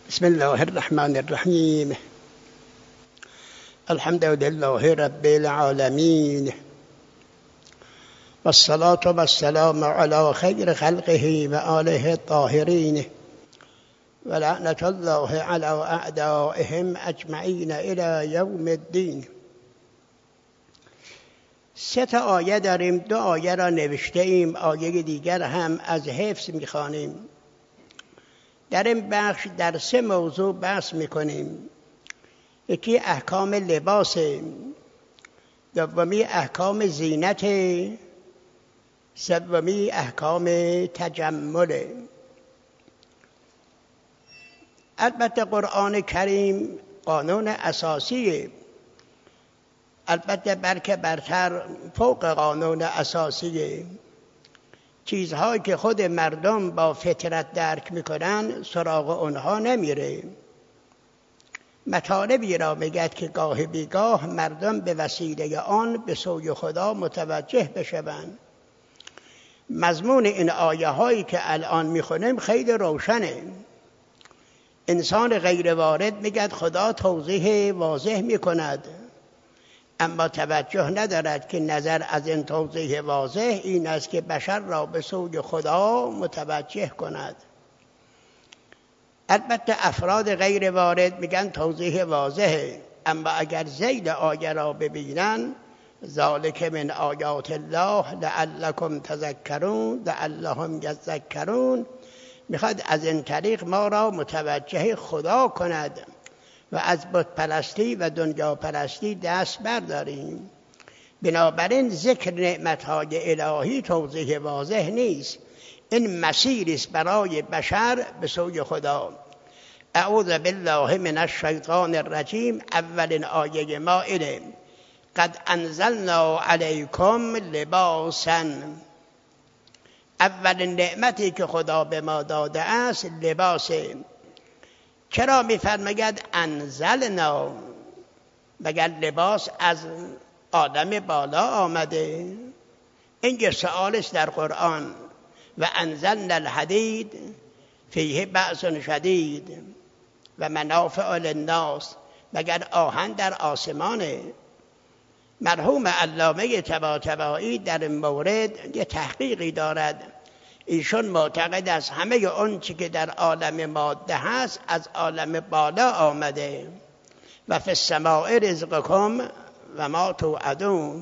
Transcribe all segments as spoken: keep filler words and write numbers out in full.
بسم الله الرحمن الرحیم. الحمد لله رب العالمین والصلاة والسلام علی خیر خلقه و آله الطاهرین و لعنة الله علی اعدائهم اجمعین الی یوم الدین. سه تا آیه داریم، دو آیه را نوشته ایم، آیه دیگر هم از حفظ میخوانیم. در این بخش در سه موضوع بحث میکنیم. یکی احکام لباس، دومی احکام زینت، سومی احکام تجمل. البته قرآن کریم قانون اساسیه، البته برکه برتر فوق قانون اساسیه. چیزهایی که خود مردم با فطرت درک میکنن سراغ اونها نمیره. مطالبی را میگد که گاه بیگاه مردم به وسیله آن به سوی خدا متوجه بشوند. مضمون این آیه هایی که الان میخونیم خیلی روشنه. انسان غیر وارد میگد خدا توضیح واضح میکند، اما توجه ندارد که نظر از این توضیح واضح این است که بشر را به سوی خدا متوجه کند. البته افراد غیر وارد میگن توضیح واضحه، اما اگر ذیل آیه را ببینن، ذالک من آیات الله لعلکم تذکرون لعلهم یذکرون، میخواد از این طریق ما را متوجه خدا کند و از بت پرستی و دنیا پرستی دست برداریم. بنابراین ذکر نعمتهای الهی توضیح واضح نیست، این مسیری است برای بشر به سوی خدا. اعوذ بالله من الشیطان الرجیم. اولین آیه ما اینه: قد انزلنا علیکم لباسا. اولین نعمتی که خدا به ما داده است لباسه. چرا می‌فرماید انزلنا؟ مگر لباس از آدم بالا آمده؟ این یه سؤال است در قرآن. و انزلنا الحدید فیه بأس شدید و منافع للناس. مگر آهن در آسمانه؟ مرحوم علامه طباطبایی در این مورد یه تحقیقی دارد. ایشون معتقد است همه اون چی که در عالم ماده هست از عالم بالا آمده. و فی السماء رزقکم و ما توعدون.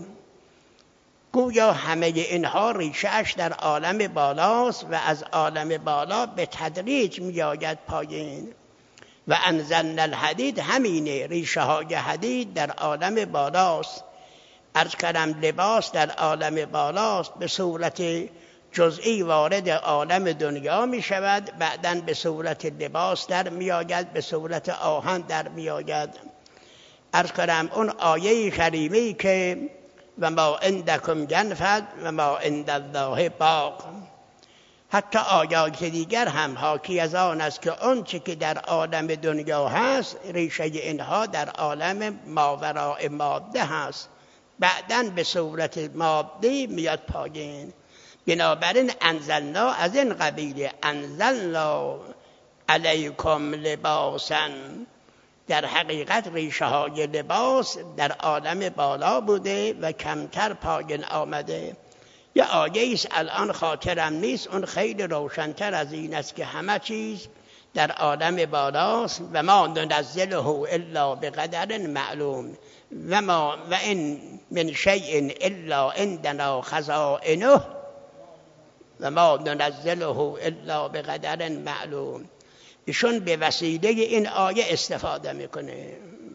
گویا همه اینها ریشه‌اش در عالم بالاست و از عالم بالا به تدریج میآید پایین. و انزلنا الحدید همینه، ریشه های حدید در عالم بالاست. عرض کردم لباس در عالم بالاست، به صورت جزئی وارد عالم دنیا می شود، بعداً به صورت لباس در می آید، به صورت آهن در می آید. عرض کردم اون آیه کریمی که و ما عندکم ینفد و ما عند الله باق. حتی آیات دیگر هم حاکی از آن است که اون چی که در عالم دنیا هست ریشه اینها در عالم ماوراء ماده هست، بعداً به صورت مادی میاد پایین. بنابراین انزلنا از این قبیله، انزلنا علیکم لباسا. در حقیقت ریشه های لباس در عالم بالا بوده و کمتر پایین آمده. یه آیه ایست الان خاطرم نیست، اون خیلی روشنتر از این است که همه چیز در عالم بالاست. و ما ننزله الا بقدر معلوم و ما و این من شیء الا عندنا خزائنه و ما ننزله الا بقدر معلوم. ایشون به وسیله این آیه استفاده میکنه.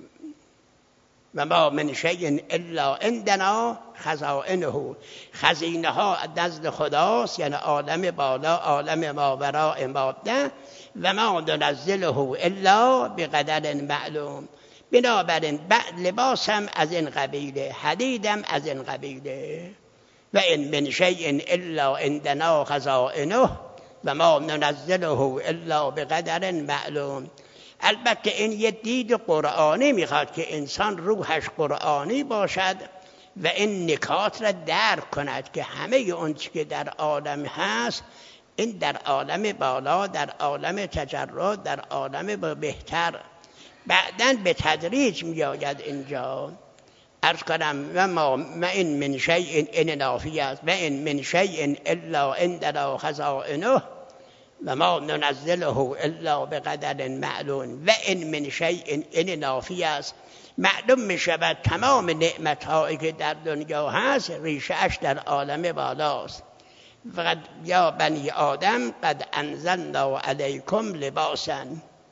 و ما من شیء الا عندنا خزائنه. خزینه ها نزد خداست، یعنی عالم بالا، عالم ماوراء ماده. و ما ننزله الا بقدر معلوم. بنابراین بعد لباس هم از این قبیله، حدید هم از این قبیله. و این من شیء الا عندنا خزائنه و ما ننزله الا بقدر معلوم. البته این یه دید قرآنی میخواد که انسان روحش قرآنی باشد و این نکات را درک کند که همه اون چی که در عالم هست این در عالم بالا، در عالم تجرد، در عالم بهتر. بعداً به تدریج می آید اینجا. عرض کنم و ما این من شیء این نافی است و این من شیء الا عندنا خزائنه و ما ننزله الا بقدر معلوم. و این من شیء این نافی است. معلوم می شود تمام نعمت هایی که در دنیا هست ریشه اش در عالم بالاست. فقط یا بنی آدم قد انزلنا علیکم لباسا.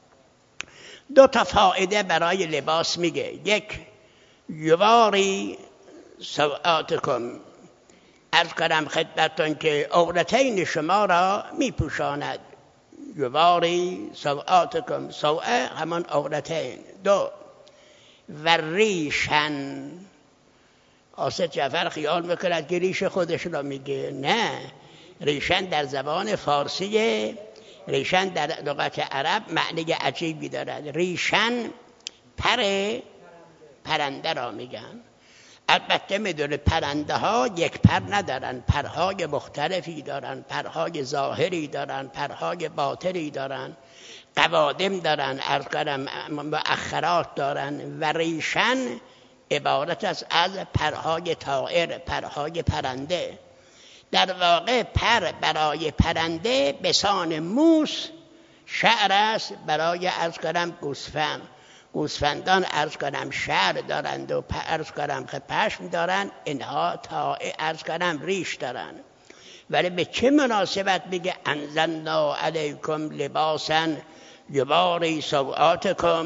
دو تا فایده برای لباس میگه. یک، یواری سوآتکم، عرض کنم خدمتتون که عورتین شما را میپوشاند. یواری سوآتکم، سوء همان عورتین. دو، و ریشن. آصف جعفر خیال میکند که ریش خودش را میگه. نه، ریشن در زبان فارسیه، ریشن در لغت عرب معنی عجیبی دارد. ریشن پر پرنده را میگن. البته میدونه پرنده ها یک پر ندارن، پرهای مختلفی دارن، پرهای ظاهری دارن، پرهای باطنی دارن، قوادم دارن، عرض کنم مؤخرات دارن. و ریشن عبارت است از پرهای طائر، پرهای پرنده. در واقع پر برای پرنده بسان موس، شعر است برای عرض کنم گوسفند. گوسفندان عرض کنم شعر دارند و عرض کنم پشم دارند، اینها تا عرض کنم ریش دارند. ولی به چه مناسبت میگه انزلنا علیکم لباسا یواری سوآتکم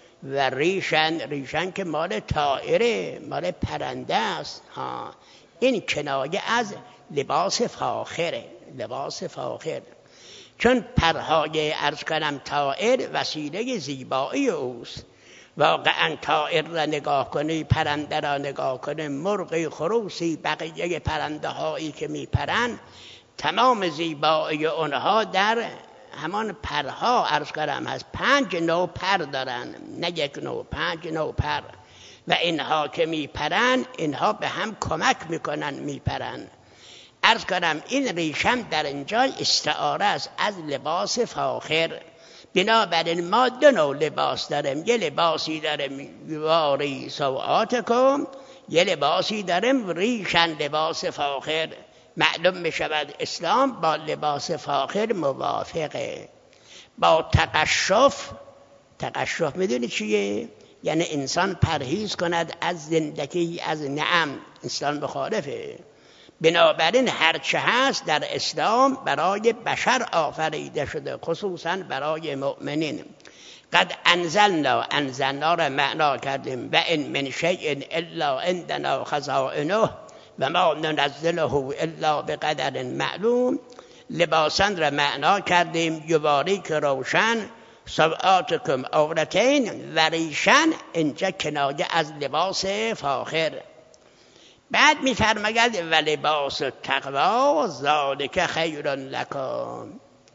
و ریشن؟ ریشن که مال طائره، مال پرنده است. ها، این کنایه از لباس فاخره، لباس فاخر. چون پرهای عرض کنم طائر وسیله زیبایی اوست. واقعا طائر را نگاه کنی، پرنده را نگاه کنی، مرغی، خروسی، بقیه پرنده هایی که می پرند، تمام زیبایی اونها در همان پرها عرض کنم هست. پنج نوع پر دارن، نه یک نوع، پنج نوع پر. و اینها که می پرند، اینها به هم کمک میکنن می پرند. عرض کنم این ریشم در اینجا استعاره است از لباس فاخر. بنابراین ما دو نوع لباس داریم. یه لباسی داریم یواری سوآتکم، یه لباسی داریم ریشن، لباس فاخر. معلوم می شود اسلام با لباس فاخر موافقه. با تقشف، تقشف میدونی چیه؟ یعنی انسان پرهیز کند از زندگی از نعم، اسلام مخالفه. بنابراین هرچه هست در اسلام برای بشر آفریده شده، خصوصا برای مؤمنین. قد انزلنا، انزلنا را معنا کردیم و این من شیء الا عندنا خزائنه و ما ننزله الا بقدر معلوم. لباسن را معنا کردیم یواری که روشن، سوآتکم عورتین، و ریشن اینجا کنایه از لباس فاخر. بعد می‌فرماید و لباس التقوا ذلک خیر لکم.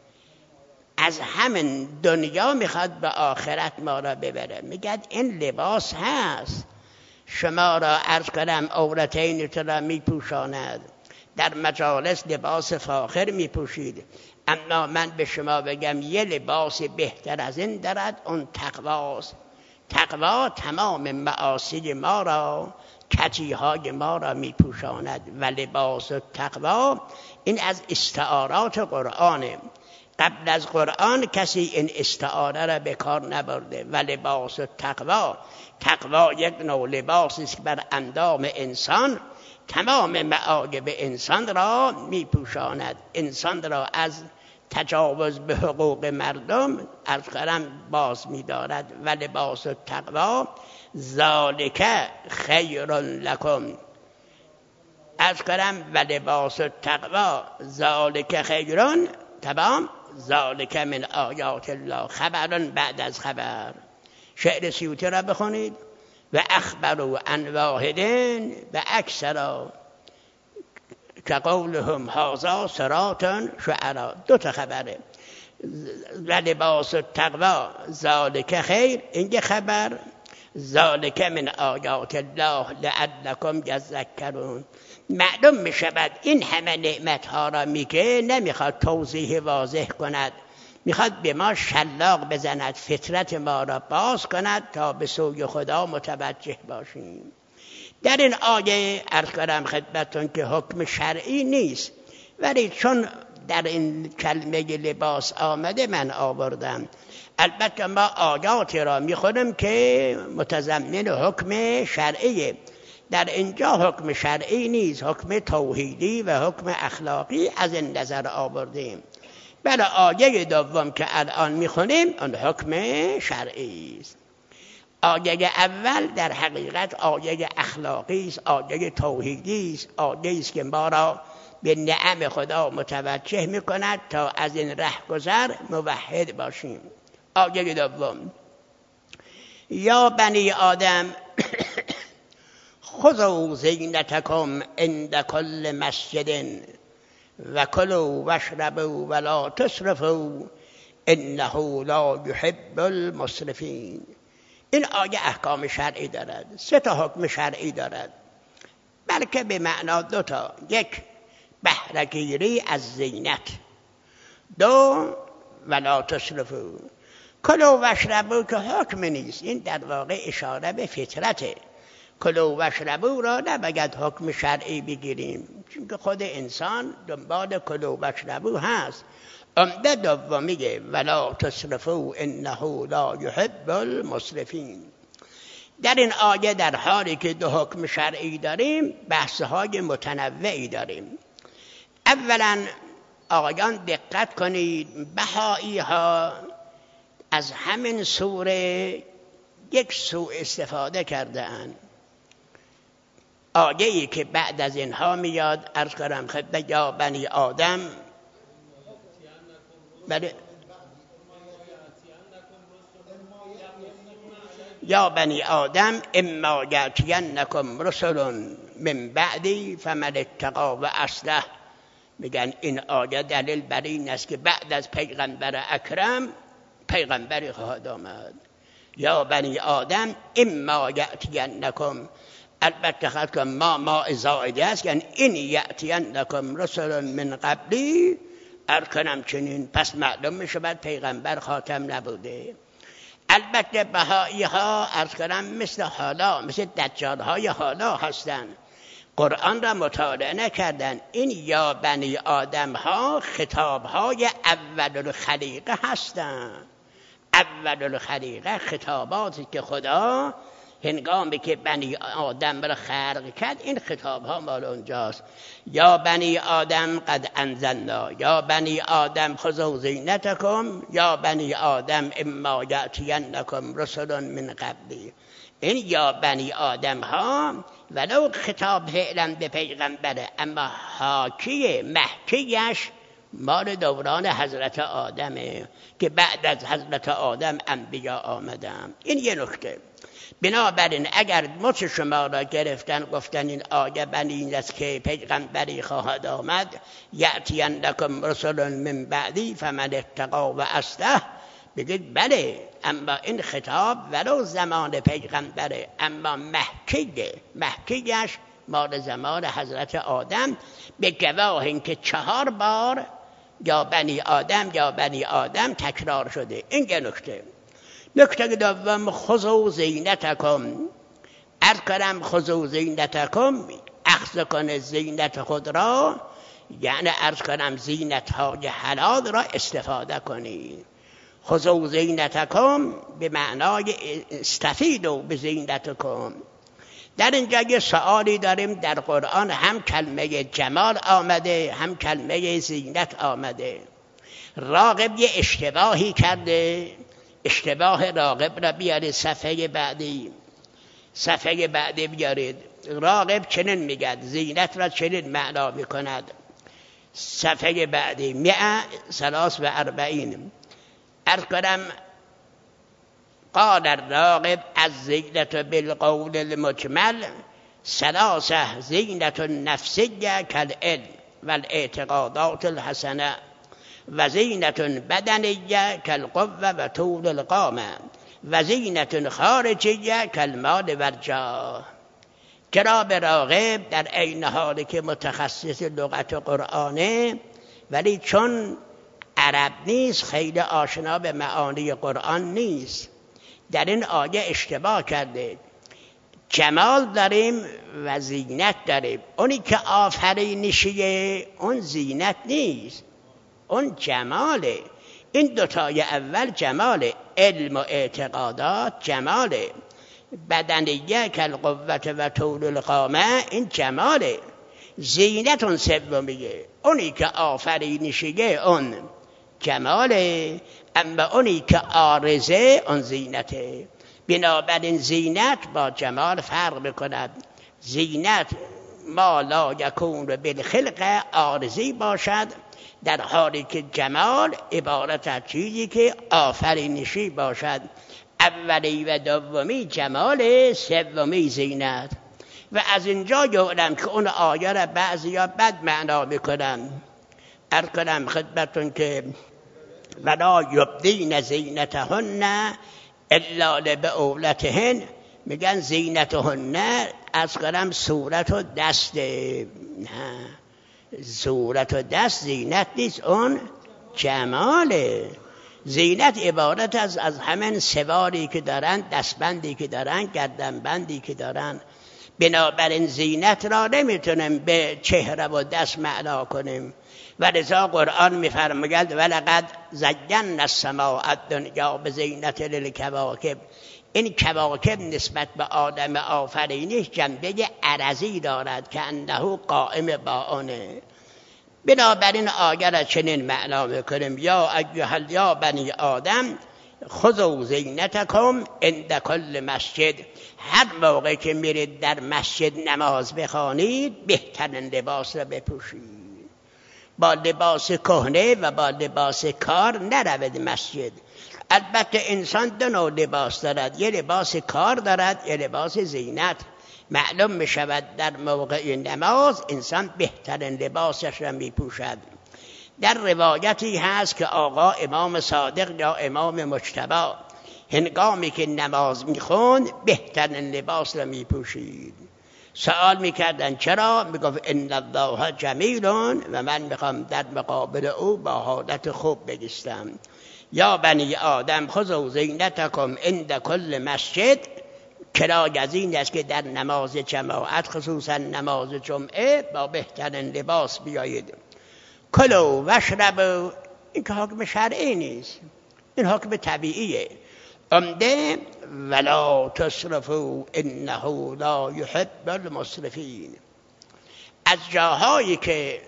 از همین دنیا میخواد به آخرت ما را ببره. میگه این لباس هست، شما را عرض کنم عورتین را میپوشاند. در مجالس لباس فاخر میپوشید، اما من به شما بگم یه لباس بهتر از این دارد، اون تقواست. تقوا تمام معاصی ما را، کجیهای ما را می پوشاند. و لباس تقوا این از استعارات قرآنه. قبل از قرآن کسی این استعاره را به کار نبرده. و لباس تقوا، تقوا یک نوع لباسی است بر اندام انسان، تمام معایب انسان را می پوشاند، انسان را از تجاوز به حقوق مردم از قرم باز می دارد. و لباس تقوا ذالک خیر لکم. از قرم و لباس تقوا ذالک خیرون، تمام. ذالک من آیات الله، خبرون بعد از خبر. شعر سیوطی را بخونید. و اخبروا عن واحدین و اکثرا که قولهم هذا صراط شعرا. دو تا خبره. و لباس التقوا ذالک خیر، این خبر. ذالک من آیات الله لعلکم تذکرون. معلوم می شود این همه نعمت ها را میگه، نمیخواد توضیح واضح کند، میخواد به ما شلاق بزند، فطرت ما را باز کند تا به سوی خدا متوجه باشیم. در این آیه عرض کنم خدمتتون که حکم شرعی نیست، ولی چون در این کلمه لباس آمده من آوردم. البته ما آیاتی را میخونم که متضمن حکم شرعیه، در اینجا حکم شرعی نیست، حکم توحیدی و حکم اخلاقی از این نظر آوردیم. بله آیه دوم که الان میخونیم اون حکم شرعی است. آیه اول در حقیقت آیه اخلاقی است، آیه توحیدی است، آیه است که ما را به نعم خدا متوجه میکند تا از این رهگذر موحد باشیم. آیه دوم: یا بنی آدم خذوا زینتکم عند کل مسجد و کلوا واشربوا ولا تسرفوا انه لا یحب المسرفین. این آیه احکام شرعی دارد، سه تا حکم شرعی دارد، بلکه به معنا دو تا: یک بهره‌گیری از زینت، دو ولا تسرفوا. کلوا واشربوا که حکم نیست، این در واقع اشاره به فطرته. کلوا واشربوا را نباید حکم شرعی بگیریم، چون که خود انسان دنبال کلوا واشربوا هست. عمده دوم میگه ولا تسرفوا انه لا یحب المسرفین. در این آیه در حالی که دو حکم شرعی داریم بحث‌های متنوعی داریم. اولا آقایان دقت کنید، بهایی ها از همین سوره یک سوء استفاده کرده اند. آیه‌ای که بعد از اینها میاد عرض کنم خدمت یا بنی آدم، بله یا بنی آدم اما یأتینکم رسل من بعدی فمن اتقی و اصلح. میگن این آیه دلیل بر این است که بعد از پیغمبر اکرم پیغمبری خواهد آمد. یا بنی آدم اما یأتینکم، البته خاطر ما ما زائده است، یعنی این یأتینکم رسل من قبلی ارکنم چنین، پس معلوم میشه بعد پیغمبر خاتم نبوده. البته بهایی ها عرض کنم مثل حالا، مثل دجال های حالا هستن، قرآن را مطالعه نکردن. این یا بنی آدم ها خطاب های اول الخلیقه هستن. اول الخلیقه خطاباتی که خدا هنگامی که بنی آدم را خلق کرد، این خطاب ها مال اونجاست. یا بنی آدم قد انزلنا، یا بنی آدم خذوا زینتکم، یا بنی آدم اما یأتینکم رسل من قبلی. این یا بنی آدم ها ولو خطاب فعلا به پیغمبره، اما حاکی محکیش مال دوران حضرت آدمه که بعد از حضرت آدم انبیا آمدن. این یه نکته. بنابراین اگر مچ شما را گرفتن گفتن این آیه بنی این است که پیغمبری خواهد آمد، یأتینکم رسل من بعدی فمن اتقی و اصلح، بگید بله، اما این خطاب ولو زمان پیغمبره، اما محکیه، محکیش مال زمان حضرت آدم، به گواه این که چهار بار یا بنی آدم یا بنی آدم تکرار شده. این یه نکته. نکته دوم خذوا زینتکم، عرض کنم خذوا زینتکم، اخذ کن زینت خود را، یعنی عرض کنم زینت های حلال را استفاده کنید. خذوا زینتکم به معنای استفیدوا بزینتکم. در اینجا یه سوالی داریم، در قرآن هم کلمه جمال آمده هم کلمه زینت آمده. راغب یه اشتباهی کرده، اشتباه راغب را بیارید صفحه بعدی، صفحه بعدی بیارید. راغب چنین میگد، زینت را چنین معنا میکند. صفحه بعدی مئة ثلاث و اربعین. عرض کنم قال الراغب الزینت بالقول المجمل ثلاثه زینت نفسیه کالعلم والاعتقادات الحسنه و زینت بدنیه کالقوه و طول القامه و زینت خارجیه کالمال و الجاه. جناب راغب در عین حالی که متخصص لغت قرآنه، ولی چون عرب نیست خیلی آشنا به معانی قرآن نیست، در این آیه اشتباه کرده. جمال داریم و زینت داریم. اونی که آفرینشیه اون زینت نیست، اون جماله. این دوتای اول جماله، علم و اعتقادات جماله، بدنیه کالقوت و طول القامه این جماله. زینت اون سومیه، اونی که آفرینشیه اون جماله، اما اونی که عارضه اون زینته. بنابراین زینت با جمال فرق میکند. زینت ما لا یکون بالخلق عارضی باشد، در حالی که جمال عبارت از چیزی که آفرینشی باشد. اولی و دومی جمال، سومی زینت. و از اینجا یادم که اون آیه را بعضی ها بد معنا میکنن. عرض کنم خدمتون که ولا یبدین زینتهن الا لبعولتهن، میگن زینتهن از کنم صورت و دست، نه صورت و دست زینت نیست، اون جماله. زینت عبارت از از همین سواری که دارن، دستبندی که دارن، گردنبندی که دارن. بنابراین زینت را نمیتونیم به چهره و دست معنا کنیم. و لذا قرآن میفرماید ولقد زینا السماء الدنیا بزینت للکواکب. این کواکب نسبت به آدم آفرینش جنبه عرضی دارد که انه قائم با آنه. بنابراین آیه را چنین معنا میکنیم یا ایها یا بنی آدم خذوا زینتکم عند کل مسجد. هر موقع که میرید در مسجد نماز بخوانید بهترین لباس را بپوشید. با لباس کهنه و با لباس کار نروید مسجد. البته انسان دو نوع لباس دارد، یه لباس کار دارد، یه لباس زینت. معلوم می شود در موقع نماز انسان بهترین لباسش را می پوشد. در روایتی هست که آقا امام صادق یا امام مجتبی هنگامی که نماز می خوند بهترین لباس را می پوشید. سوال می کردن چرا؟ می گفت ان الله جمیل و من می خوام در مقابل او با حالت خوب بگیستم. یا بنی آدم خذوا زینتکم عند کل مسجد. کنایه از این است که در نماز جماعت خصوصا نماز جمعه با بهترین لباس بیایید. کلوا واشربوا، این که حکم شرعی نیست، این حکم طبیعیه. عمده ولا تسرفوا انه لا يحب المسرفین. از جاهایی که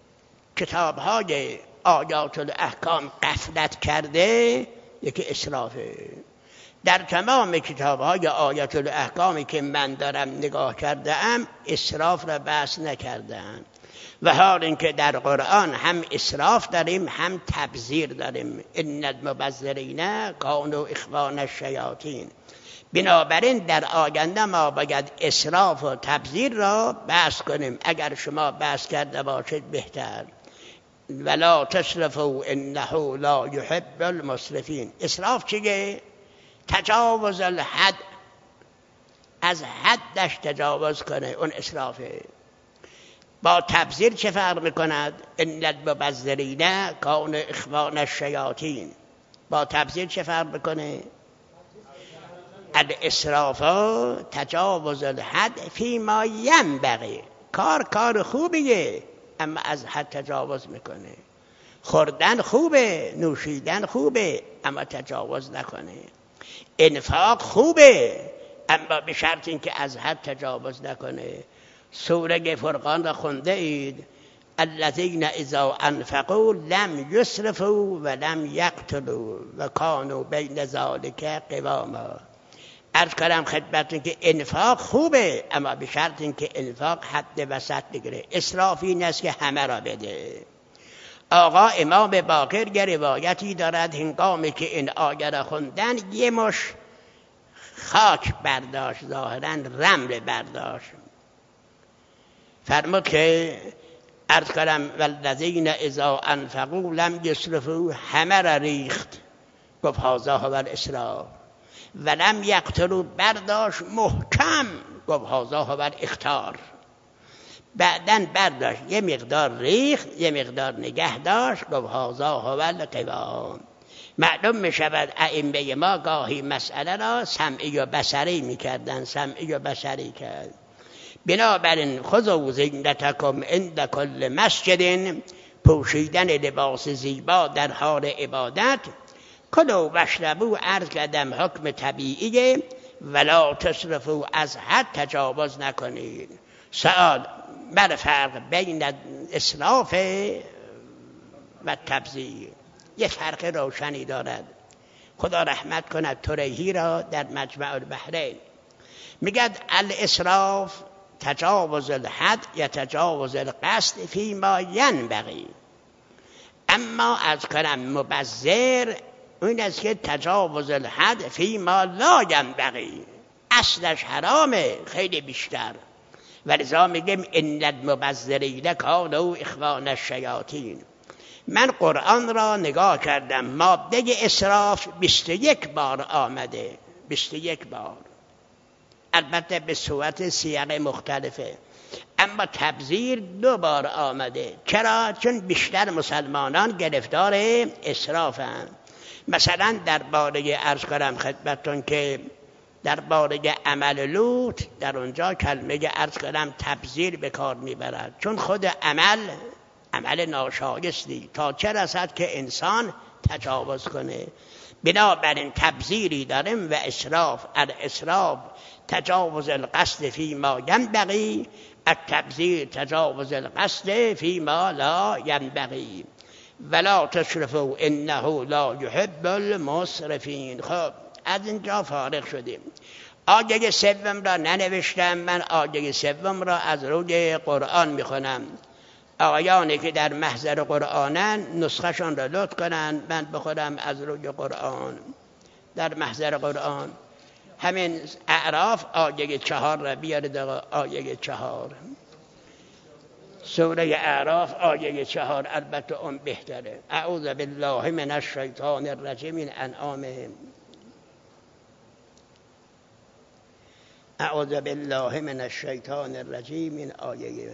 کتابهای آیات الاحکام غفلت کرده یکی اسرافه. در تمام کتاب‌های آیات الاحکامی که من دارم نگاه کرده ام اسراف را بحث نکردم، و حال اینکه در قرآن هم اسراف داریم هم تبذیر داریم. ان المبذرین کانوا اخوان الشیاطین. بنابراین در آینده ما باید اسراف و تبذیر را بحث کنیم. اگر شما بحث کرده باشید بهتر. ولا تسرفوا انه لا يحب المسرفین. اسراف چیه؟ تجاوز الحد، از حدش تجاوز کنه، اون اسرافه. با تبذیر چه فرق میکند؟ ان المبذرین کانوا اخوان الشیاطین. با تبذیر چه فرق میکنه؟ الاسراف تجاوز الحد فیما ینبغی. کار کار خوبیه اما از حد تجاوز میکنه. خوردن خوبه، نوشیدن خوبه اما تجاوز نکنه. انفاق خوبه اما به شرط اینکه از حد تجاوز نکنه. سوره فرقان را خونده اید الذین اذا انفقوا لم یسرفوا و لم یقتلوا و کانوا بین ذلک قواما. عرض کردم خدمتتون که انفاق خوبه اما به شرط اینکه انفاق حد وسط بگیره. اسراف این است که همه را بده. آقا امام باقر یه روایتی دارد هنگامی که این آیه را خوندن یه مش خاک برداشت، ظاهرا رمل برداشت. فرمود که عرض کردم والذین اذا انفقوا لم یسرفوا، همه را ریخت. گفت هذا هو الاسراف. ولم یقتلوا، برداشت محکم. گفت هذا هو الاختار. بعدن برداشت یه مقدار ریخ، یه مقدار نگه داشت، گفت هذا هو القوام. معلوم می شود ائمه ما گاهی مسئله را سمعی و بصری می کردن، سمعی و بصری کرد. بنابراین خذوا زینتکم عند کل مسجد، پوشیدن لباس زیبا در حال عبادت. کلوا واشربوا، عرض کردم حکم طبیعیه، ولا تسرفوا، از حد تجاوز نکنید. سوال بر فرق بین اسراف و تبذیر یه فرق روشنی دارد. خدا رحمت کند تریهی را در مجمع البحرین میگد الاسراف تجاوز الحد یا تجاوز القصد فیما ینبغی، اما از کنم مبذر این است که تجاوز الحد فیما لا ینبغی، اصلش حرامه خیلی بیشتر. ولذا میگیم ان المبذرین کانوا اخوان الشیاطین. من قرآن را نگاه کردم، ماده اسراف بیست و یک بار آمده، بیست و یک بار، البته به صورت سیاق مختلفه. اما تبذیر دو بار آمده. چرا؟ چون بیشتر مسلمانان گرفتار اسرافند. مثلا در باره عرض کنم خدمتتون که در باره عمل لوط در اونجا کلمه عرض کنم تبذیر به کار میبرد، چون خود عمل عمل ناشایستی تا چه رسد که انسان تجاوز کنه. بنابراین تبذیری داریم و اسراف. الاسراف تجاوز القصد فیما ینبغی، التبذیر تجاوز القصد فیما لا ینبغی. ولا تسرفوا انه لا يحب المسرفین. خب از اینجا فارغ شدیم. آیه سوم را ننوشتم، من آیه سوم را از روی قرآن میخونم. آقایانی که در محضر قرآنن نسخهشون را لطف کنن، من بخونم از روی قرآن. در محضر قرآن همین اعراف آیه چهار را بیارید. آیه چهار سوره اعراف آیه چهار، البته اون بهتره. اعوذ بالله من الشیطان الرجیم. من انعامهم. اعوذ بالله من الشیطان الرجیم. من آیه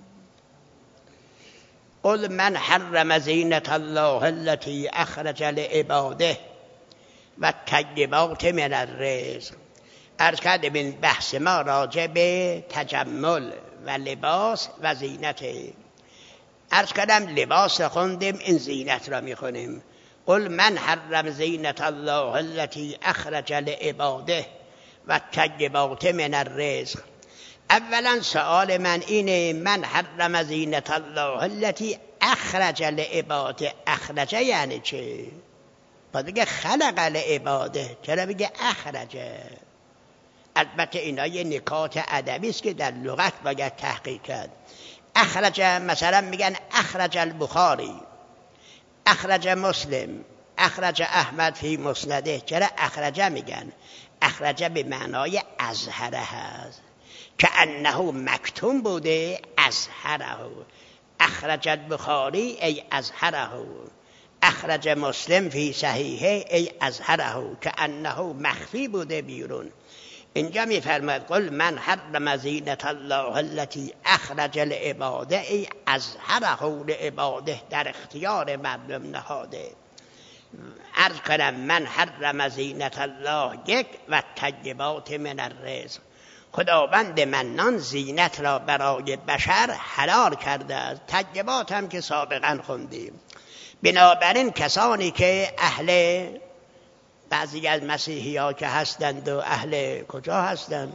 قل من حرم زینة الله التي اخرج لعباده و الطیبات من الرزق. عرض کردیم این بحث ما راجع به تجمل و لباس و زینت. عرض کردم لباس خوندیم، این زینت را میخونیم. قل من حرم زینة الله التي اخرج لعباده و الطیبات من الرزق. اولا سؤال من اینه، من حرم زینة الله التي اخرج لعباده. اخرج یعنی چه؟ باید بگه خلق لعباده، چرا بگه اخرجه؟ البته اینا یه نکات ادبی است که در لغت باید تحقیق کرد. اخرج مثلا میگن اخرج البخاری، اخرج مسلم، اخرج احمد فی مسنده. چرا اخرج میگن؟ اخرج به معنای اظهره هست، که انه مکتوم بوده اظهره. اخرج البخاری ای اظهره، اخرج مسلم فی صحیحه ای اظهره، که انه مخفی بوده بیرون. اینجا میفرماید قل من حرم زینة الله التي اخرج لعباده ای اظهره لعباده، در اختیار مردم نهاده. عرض کنم من حرم زینة الله یک و الطیبات من الرزق. خداوند منان زینت را برای بشر حلال کرده است. طیبات هم که سابقا خوندیم. بنابراین کسانی که اهل، بعضی از مسیحی ها که هستند و اهل کجا هستند؟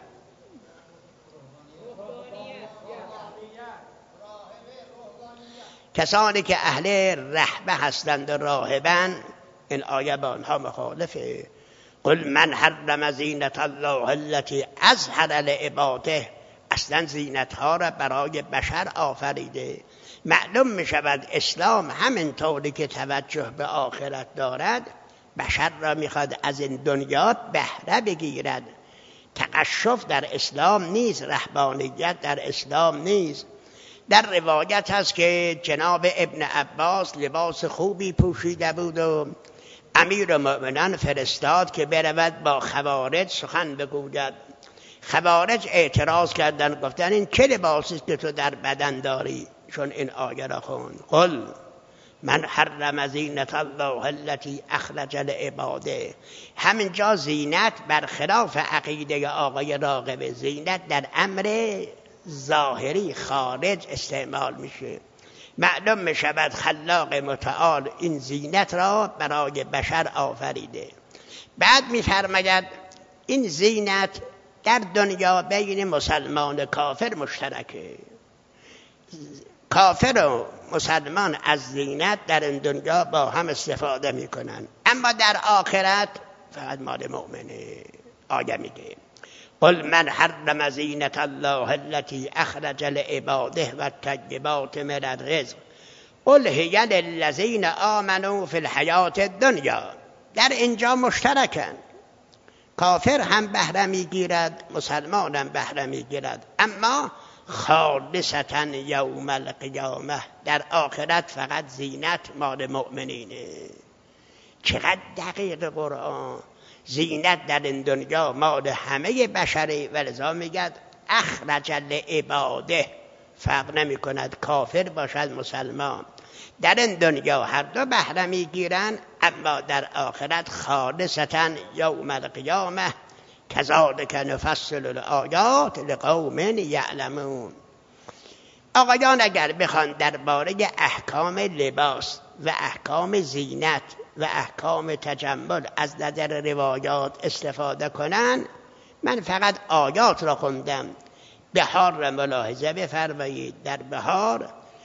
کسانی که اهل رهبه هستند و راهبن، این آیه با آنها مخالفه. قل من حرم زینة الله التي اظهر لعباده. اصلا زینت ها را برای بشر آفریده. معلوم می شود اسلام همین طوری که توجه به آخرت دارد، بشر را میخواد از این دنیا بهره بگیرد. تقشف در اسلام نیست، رهبانیت در اسلام نیست. در روایت هست که جناب ابن عباس لباس خوبی پوشیده بود و امیر المؤمنان فرستاد که برود با خوارج سخن بگوید. خوارج اعتراض کردن، گفتن این چه لباسی است که تو در بدن داری؟ چون این آیه را خوند قل من حرم زینت الله التي اخرج لعباده. همینجا زینت برخلاف عقیده آقای راغب، زینت در امر ظاهری خارج استعمال میشه. معلوم میشود خلاق متعال این زینت را برای بشر آفریده. بعد میفرماید این زینت در دنیا بین مسلمان و کافر مشترکه. کافر و مسلمان از زینت در این دنیا با هم استفاده میکنن، اما در آخرت فقط مال مؤمنه. آیه میگه قل من حرم زینت الله التي اخرج لعباده والطیبات من الرزق قل هی للذین آمنوا فی الحیاة الدنیا. در اینجا مشترکن، کافر هم بهره میگیرد، مسلمان هم بهره میگیرد، اما خالصتا یوم القیامه، در آخرت فقط زینت مال مؤمنینه. چقدر دقیق قرآن. زینت در این دنیا مال همه بشری، ولذا میگد اخرج لعباده، فرق نمی کند کافر باشد مسلمان. در این دنیا هر دو بهره میگیرن، اما در آخرت خالصتا یوم القیامه کذالک نفصل الآیات لقوم یعلمون. آقایان اگر بخوان درباره احکام لباس و احکام زینت و احکام تجمل از نظر روایات استفاده کنن، من فقط آیات را خوندم. بهار را ملاحظه بفرمایید، در بهار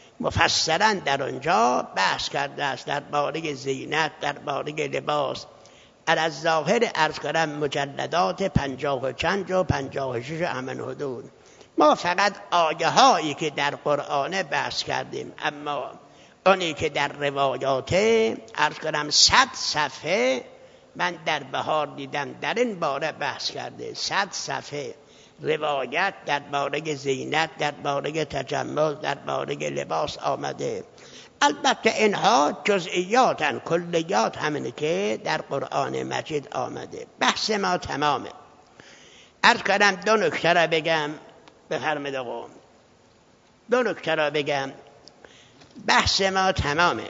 مفصلا در آنجا بحث کرده است درباره زینت، درباره لباس. از ظاهر عرض کنم مجلدات پنجاه و چند و پنجاه و شش امن حدود. ما فقط آیه هایی که در قرآن بحث کردیم، اما اونی که در روایات عرض کنم صد صفحه من در بهار دیدم در این باره بحث کرده. صد صفحه روایت درباره زینت، درباره تجمل، درباره لباس آمده. البته اینها جزئیاتن، کلیات همینه که در قرآن مجید آمده. بحث ما تمامه. عرض کردم دو نکته را بگم، بفرمایید آقا. دو نکته را بگم. بحث ما تمامه.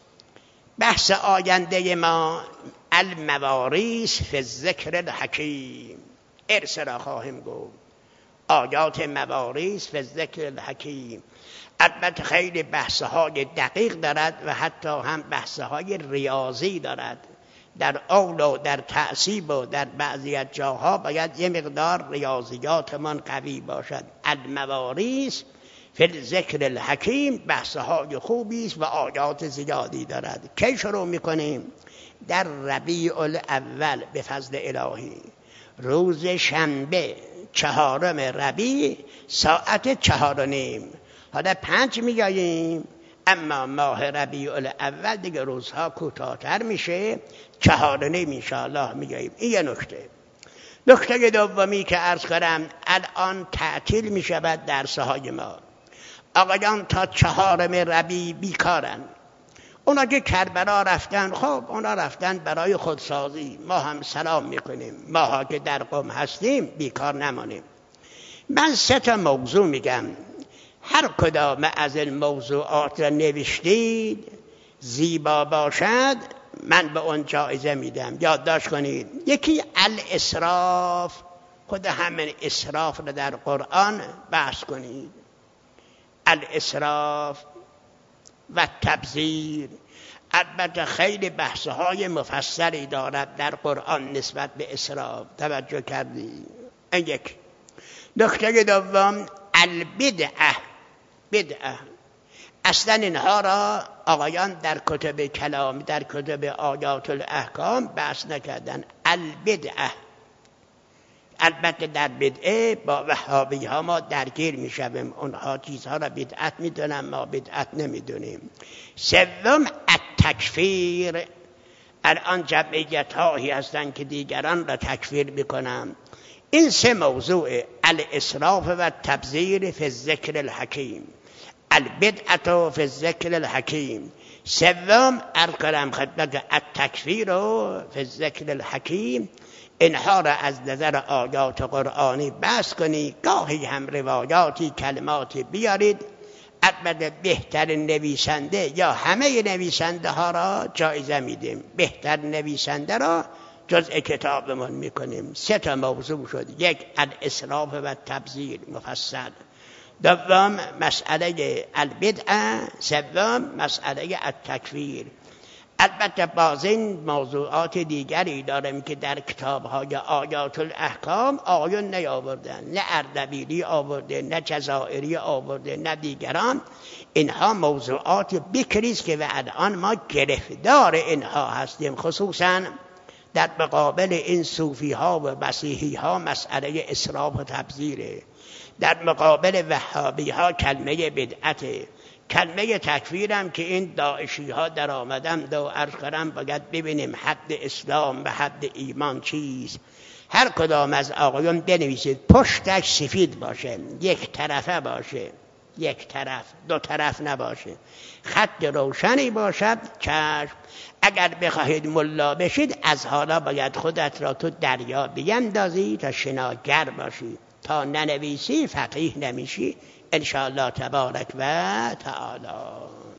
بحث آینده ما المواریث فی الذکر الحکیم، ارث را خواهیم گفت. آیات مواریث فی الذکر الحکیم. البته خیلی بحث‌های دقیق دارد و حتی هم بحث‌های ریاضی دارد. در اول و در تعصیب و در بعضی جاها باید یه مقدار ریاضیاتمان قوی باشد. المواریث فی الذکر الحکیم بحث‌های خوبی است و آیات زیادی دارد. کی شروع می‌کنیم؟ در ربیع الاول به فضل الهی، روز شنبه چهارم ربیع ساعت چهار و نیم. حالا پنج میگاییم، اما ماه ربیع الاول دیگه روزها کوتاه‌تر میشه، چهار و نیم انشاءالله میگاییم. این یه نکته. نکته دومی که عرض کنم، الان تعطیل میشود درس‌های ما. آقایان تا چهارم ربیع بیکارن. اونا که کربلا رفتن، خب اونا رفتن برای خودسازی، ما هم سلام میکنیم. ما که در قم هستیم بیکار نمانیم. من سه تا موضوع میگم، هر کدام از این موضوعات را نوشتید زیبا باشد من به اون جایزه میدم. یادداشت کنید. یکی الاسراف، خود همین اسراف را در قرآن بحث کنید. الاسراف و تبذیر. البته خیلی بحث‌های مفصلی دارد در قرآن نسبت به اسراف. توجه کردید؟ این یک. نکته دوم البدعه. بدعه اصلا اینها را آقایان در کتب کلام، در کتب آیات الاحکام بحث نکردن. البدعه. البته در بدعه با وهابی ها ما درگیر می شویم، اونها چیزها را بدعت می دونن، ما بدعت نمی دونیم. سوم التکفیر. الان جمعیت هایی هستن که دیگران را تکفیر میکنن. این سه موضوع، الاسراف و تبذیر فی الذکر الحکیم، البدعه فی الذکر الحکیم، سوم عرض کنم خدمت التکفیر و فی الذکر الحکیم، اینها را از نظر آیات قرآنی بحث کنی، گاهی هم روایاتی کلماتی بیارید. البته بهترین نویسنده یا همه نویسنده ها را جایزه میدیم، بهتر نویسنده را جزء کتابمون میکنیم. سه تا موضوع شد، یک الاسراف و تبذیر مفصل، دوم مسئله البدعه، سوم مسئله التکفیر. البته باز این موضوعات دیگری داریم که در کتاب‌های آیات الاحکام آیون نیاوردن، نه اردبیلی آورده، نه جزائری آورده، نه دیگران. اینها موضوعات بکریست که و الان ما گرفتار اینها هستیم، خصوصا در مقابل این صوفی ها و مسیحی ها مسئله اسراف و تبذیره، در مقابل وهابی ها کلمه بدعته، کلمه تکفیرم که این داعشی ها در آمدن دو عرض کنم باید ببینیم حد اسلام و حد ایمان چیست. هر کدام از آقایون بنویسید پشتش سفید باشه، یک طرفه باشه، یک طرف، دو طرف نباشه، خط روشنی باشد چشم. اگر بخواهید ملا بشید از حالا باید خودت را تو دریا بیندازی تا شناگر باشی، تا ننویسی فقیه نمیشی. انشاءالله تبارک و تعالی.